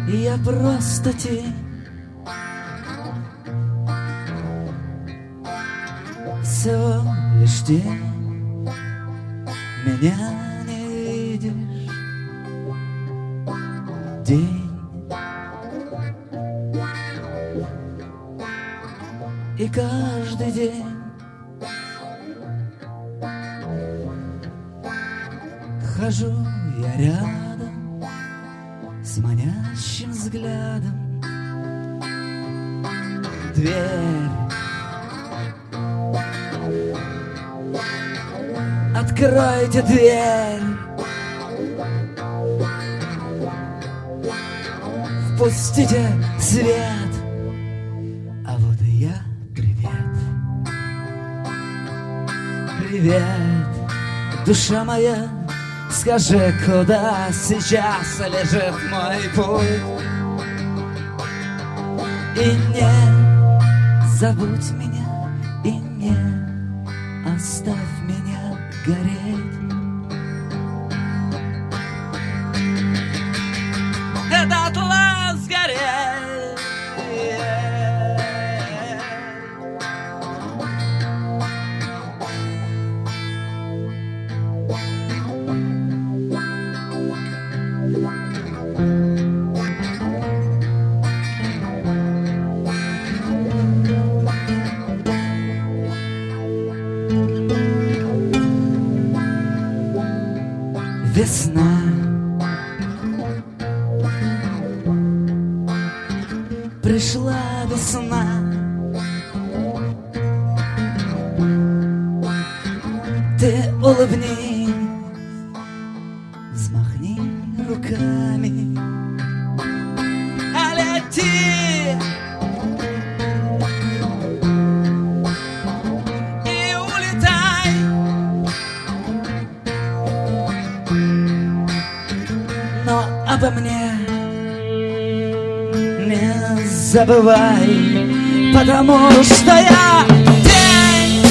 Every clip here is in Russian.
Я просто тень. Всего лишь день. Меня не видишь. День. И каждый день хожу я рядом с манящим взглядом. Дверь. Откройте дверь. Впустите свет. А вот и я. Привет. Привет, душа моя. Скажи, куда сейчас лежит мой путь? И не забудь меня, и не оставь меня гореть. Этот лаз гореть. Весна. Пришла весна. Ты улыбнись, взмахни руками, а лети и улетай. Но обо мне не забывай, потому что я день.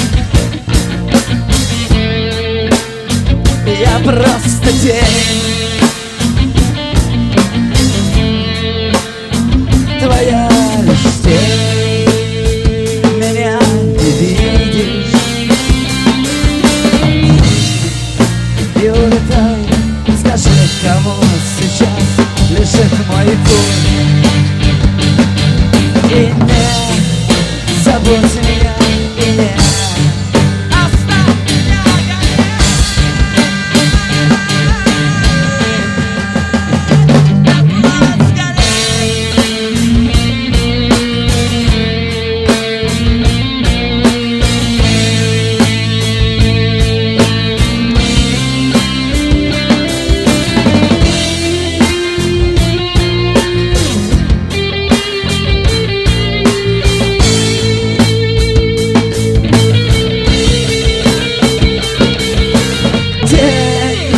Я просто день. Твоя лишь тень. Меня не видишь. И улетай. Скажи, кому сейчас лежит мой путь? И не забудь меня, и не оставь меня гореть.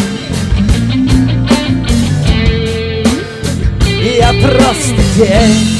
Я просто день.